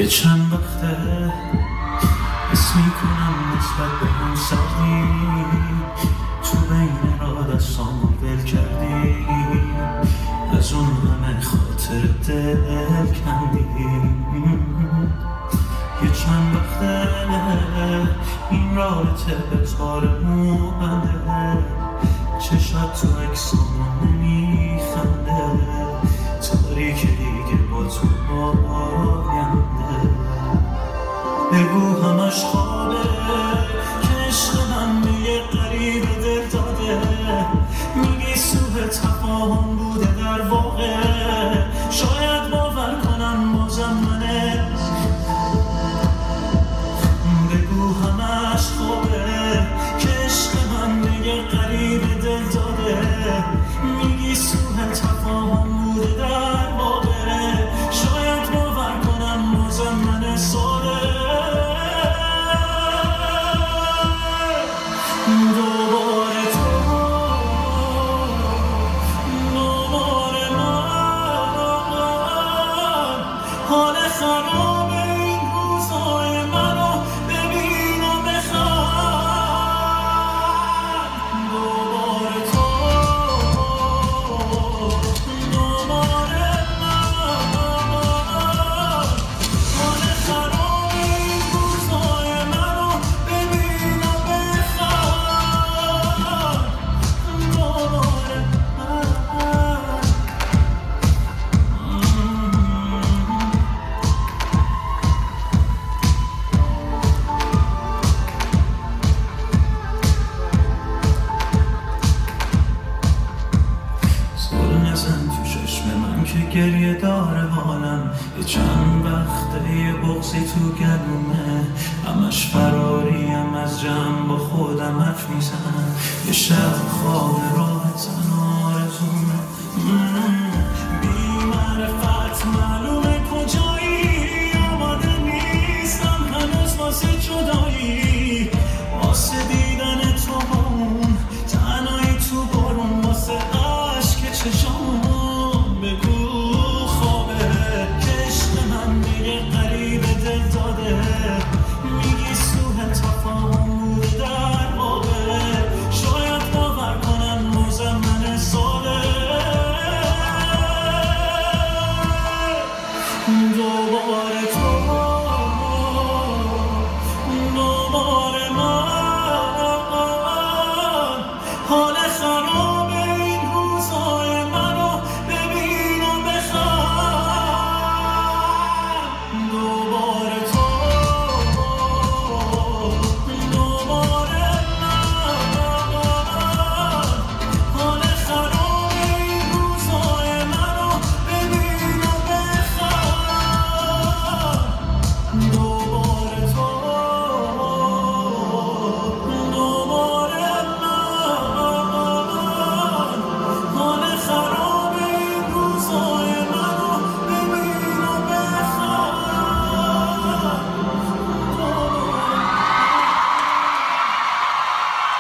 یه چند وقته حس میکنم نسبت به هم سردی، تو بین را دستامو ول کردی، از اون همه خاطر دل کندی. یه چند وقته این رابطه به تار موبنده، چشات تو اکسامو نمیخنده، تاریک دیگه با تو آینده. بگو همش خوابه که عشق من به یه غریب دل داده، میگی سوء تفاهم بوده در واقع، شاید باور کنم بازم منه. بگو همش خوابه که عشق من به یه غریب دل داده، میگی سوء تفاهم بوده در واقع، شاید باور کنم بازم منه. ساده دوباره تو، دوباره من، حال خراب این روزهای منو ببین و بخواد. دوباره تو، دوباره من، حال خراب این روزهای منو ببین و بخواد. دوباره من. زل نزن تو چشم من که گریه داره حالم، یه چند وقته یه بغضی تو گلومه، همش فراریم از جمع با خودم حرف میزنم. یه شب خواب راه تنها